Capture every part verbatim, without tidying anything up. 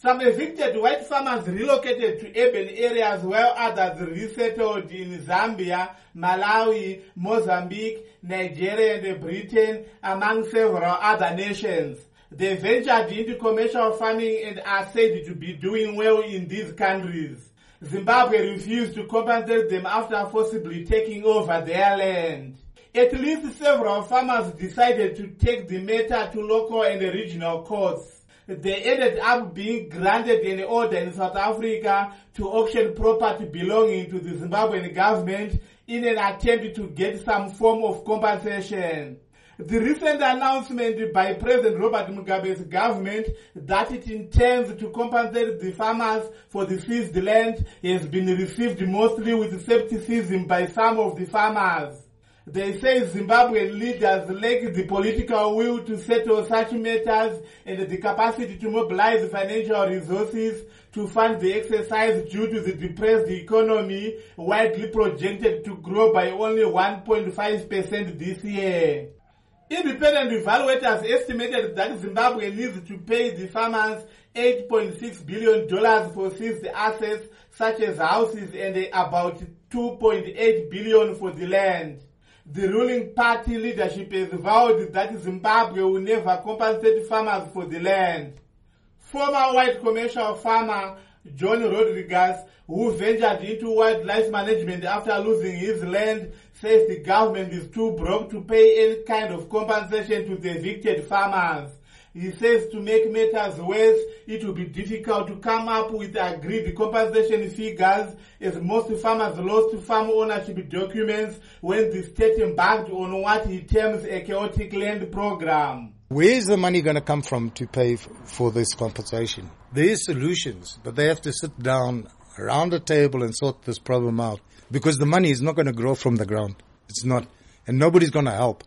Some evicted white farmers relocated to urban areas while others resettled in Zambia, Malawi, Mozambique, Nigeria and Britain, among several other nations. They ventured into commercial farming and are said to be doing well in these countries. Zimbabwe refused to compensate them after forcibly taking over their land. At least several farmers decided to take the matter to local and regional courts. They ended up being granted an order in South Africa to auction property belonging to the Zimbabwean government in an attempt to get some form of compensation. The recent announcement by President Robert Mugabe's government that it intends to compensate the farmers for the seized land has been received mostly with skepticism by some of the farmers. They say Zimbabwean leaders lack the political will to settle such matters and the capacity to mobilize financial resources to fund the exercise due to the depressed economy, widely projected to grow by only one point five percent this year. Independent evaluators estimated that Zimbabwe needs to pay the farmers eight point six billion dollars for seized assets such as houses and about two point eight billion dollars for the land. The ruling party leadership has vowed that Zimbabwe will never compensate farmers for the land. Former white commercial farmer John Rodriguez, who ventured into wildlife management after losing his land, says the government is too broke to pay any kind of compensation to the evicted farmers. He says to make matters worse, it will be difficult to come up with agreed compensation figures as most farmers lost farm ownership documents when the state embarked on what he terms a chaotic land program. Where is the money going to come from to pay for this compensation? There are solutions, but they have to sit down around the table and sort this problem out because the money is not going to grow from the ground. It's not. And nobody's going to help.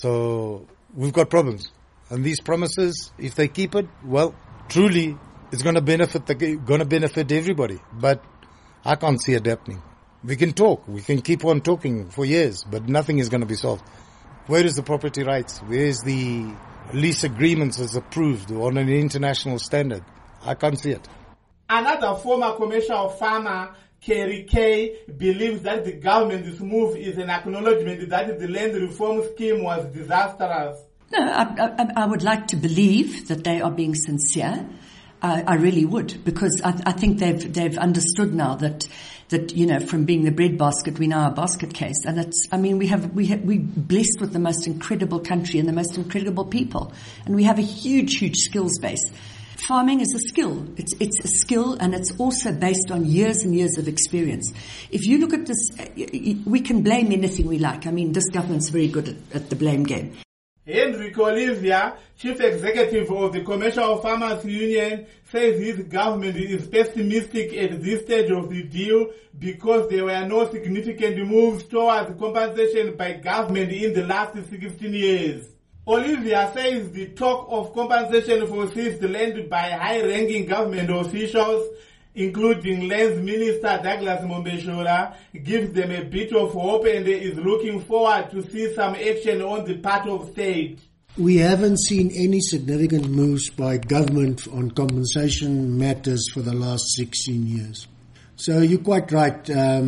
So we've got problems. And these promises, if they keep it, well, truly, it's going to benefit the, going to benefit everybody. But I can't see it happening. We can talk. We can keep on talking for years, but nothing is going to be solved. Where is the property rights? Where is the lease agreements as approved on an international standard? I can't see it. Another former commercial farmer, Kerry Kay, believes that the government's move is an acknowledgement that the land reform scheme was disastrous. No, I, I, I would like to believe that they are being sincere. I, I really would, because I, I think they've they've understood now that that you know from being the breadbasket we now are a basket case, and it's I mean we have we have, we're blessed with the most incredible country and the most incredible people, and we have a huge huge skills base. Farming is a skill. It's it's a skill, and it's also based on years and years of experience. If you look at this, we can blame anything we like. I mean, this government's very good at, at the blame game. Enrico Olivia, chief executive of the Commercial Farmers Union, says his government is pessimistic at this stage of the deal because there were no significant moves towards compensation by government in the last sixteen years. Olivia says the talk of compensation for seized land by high-ranking government officials, including Lands Minister Douglas Mombeshora, gives them a bit of hope and is looking forward to see some action on the part of state. We haven't seen any significant moves by government on compensation matters for the last sixteen years. So you're quite right.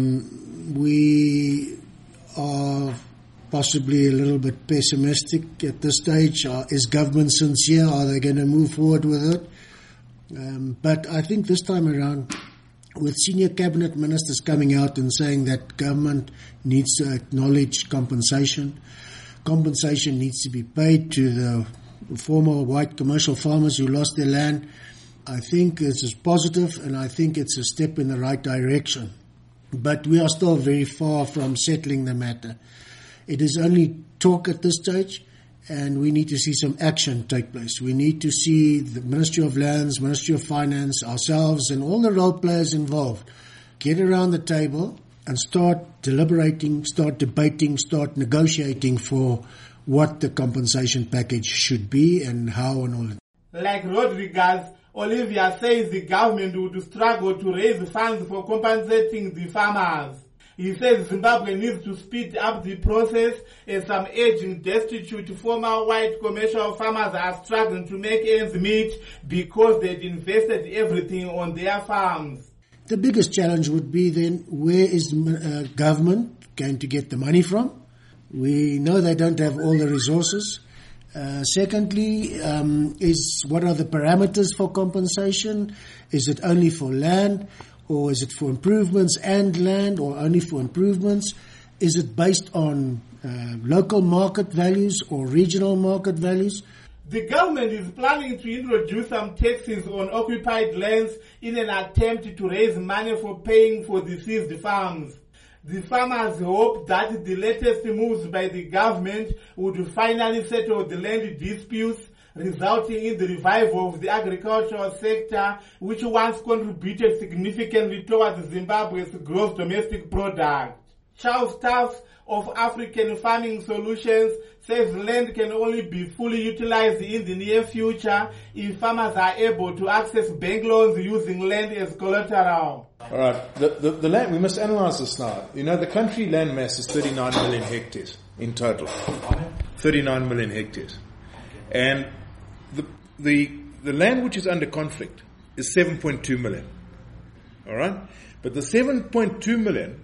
Um, we are possibly a little bit pessimistic at this stage. Uh, is government sincere? Are they going to move forward with it? Um, but I think this time around, with senior cabinet ministers coming out and saying that government needs to acknowledge compensation, compensation needs to be paid to the former white commercial farmers who lost their land, I think this is positive, and I think it's a step in the right direction. But we are still very far from settling the matter. It is only talk at this stage, and we need to see some action take place. We need to see the Ministry of Lands, Ministry of Finance, ourselves, and all the role players involved get around the table and start deliberating, start debating, start negotiating for what the compensation package should be and how and all. Like Rodriguez, Olivia says the government would struggle to raise funds for compensating the farmers. He says Zimbabwe needs to speed up the process as some aging, destitute former white commercial farmers are struggling to make ends meet because they'd invested everything on their farms. The biggest challenge would be then, where is uh, government going to get the money from? We know they don't have all the resources. Uh, secondly, um, is what are the parameters for compensation? Is it only for land, or is it for improvements and land, or only for improvements? Is it based on uh, local market values or regional market values? The government is planning to introduce some taxes on occupied lands in an attempt to raise money for paying for the seized farms. The farmers hope that the latest moves by the government would finally settle the land disputes, resulting in the revival of the agricultural sector, which once contributed significantly towards Zimbabwe's gross domestic product. Charles Taff of African Farming Solutions says land can only be fully utilized in the near future if farmers are able to access bank loans using land as collateral. All right, the, the, the land, we must analyze this now. You know, the country land mass is thirty-nine million hectares in total. thirty-nine million hectares. And the, the, the land which is under conflict is seven point two million. All right? But the seven point two million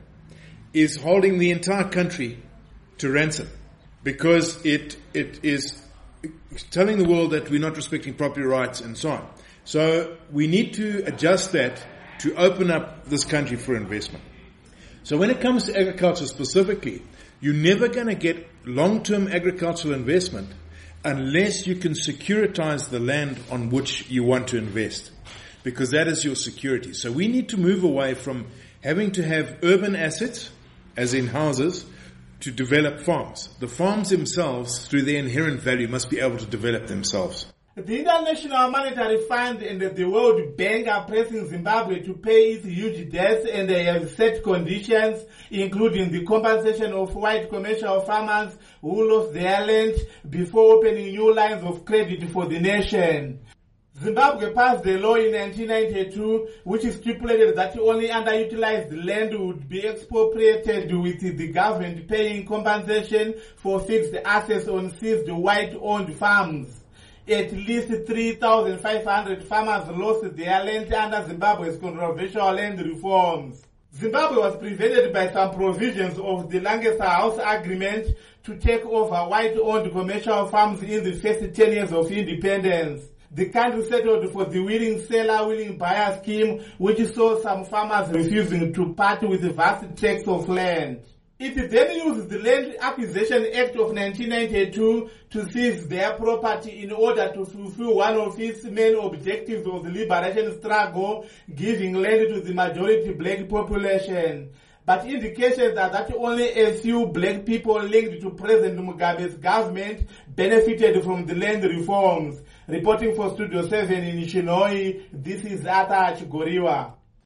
is holding the entire country to ransom because it it is telling the world that we're not respecting property rights and so on. So we need to adjust that to open up this country for investment. So when it comes to agriculture specifically, you're never going to get long-term agricultural investment unless you can securitize the land on which you want to invest, because that is your security. So we need to move away from having to have urban assets, as in houses, to develop farms. The farms themselves, through their inherent value, must be able to develop themselves. The International Monetary Fund and the World Bank are pressing Zimbabwe to pay its huge debts, and they have set conditions, including the compensation of white commercial farmers who lost their land before opening new lines of credit for the nation. Zimbabwe passed a law in nineteen ninety-two which stipulated that only underutilized land would be expropriated, with the government paying compensation for fixed assets on seized white-owned farms. At least three thousand five hundred farmers lost their land under Zimbabwe's controversial land reforms. Zimbabwe was prevented by some provisions of the Lancaster House Agreement to take over white-owned commercial farms in the first ten years of independence. The country settled for the willing seller, willing buyer scheme, which saw some farmers refusing to part with the vast tracts of land. It then used the Land Acquisition Act of nineteen ninety-two to seize their property in order to fulfill one of its main objectives of the liberation struggle, giving land to the majority black population. But indications are that only a few black people linked to President Mugabe's government benefited from the land reforms. Reporting for Studio seven in Shinoyi, this is Arthur Chigoriwa.